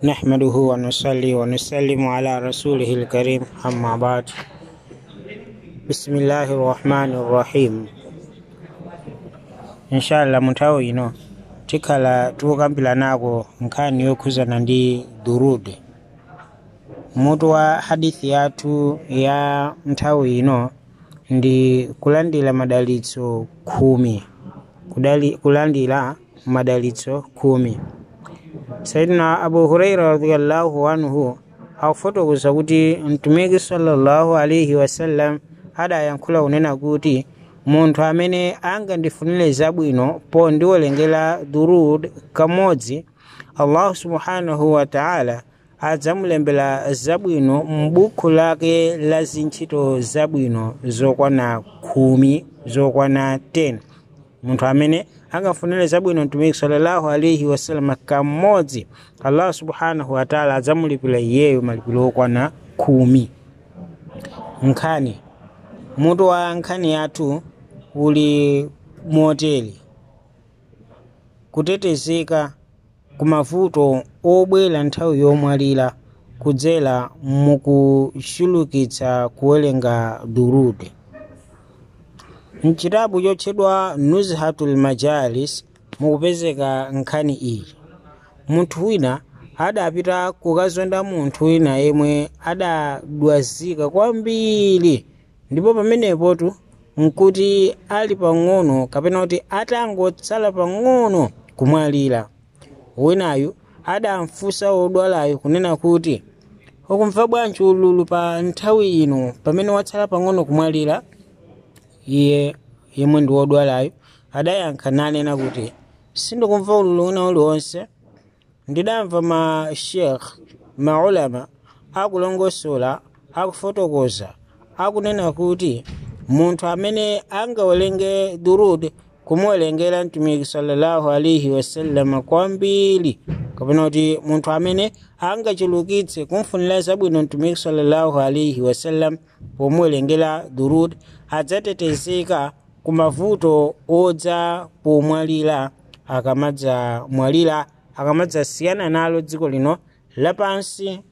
نحمده ونصلي ونسلم على رسوله الكريم أما بعد بسم الله الرحمن الرحيم inshallah mutawi ino tikhala tukambila nako nkhani yokhuzana ndi durud. Mutu wa hadithi yathu ya nthawi ino ndi kulandira madalitso 10, kulandira madalitso 10. Sayyidina Abu Huraira radhiyallahu anhu akufotokoza kuti mtumiki sallallahu alaihi wasallam adayankhula unena kuti munthu amene angandifunire zabwino pondiwolengera durud kamodzi, Allah subhanahu wa ta'ala adzamulembera zabwino m'buku lake la zintchito zabwino zokwana 10, zokwana 10. Munthu amene angafunire zabwino mtumiki sallallahu alaihi wasallam kamodzi, Allah subhanahu wa ta'ala adzamulipira iyeyo malipiro okwana 10. Nkhani mutu wa nkhani yathu uli moteli: kutetezeka kumavuto obwera nthawi yomwalira kudzera mukuchulukitsa kuwerenga durud. Mchitabu chotchedwa Nuzhatul Majalis mukupezeka nkhani iyi. Munthu wina adapita kukazonda munthu wina yemwe adadwazika kwambiri, ndipo pamenepotu nkuti ali pang'ono kapena kuti atangotsala pang'ono kumwalira. Winayu adamfunsa wodwalayo kunena kuti ukumva bwanji ululu pa nthawi ino pamene watsala pang'ono kumwalira? Iye yemwe ndi wodwalayo adayankha nanena kuti sindikumva ululu wina uliwonse. Ndidamva ma sheikh maulama akulongosola akufotokoza akunena kuti munthu amene angawerenge durud kumuwerengera mtumiki sallallahu alaihi wasallam kwambiri, kapena kuti munthu amene angachulukitse kumfunira zabwino mtumiki sallallahu alaihi wasallam pomuwerengera durud adzatetezeka kumavuto odza pomwalira, akamadza mwalira akamadzasiyana nalo dziko lino lapansi.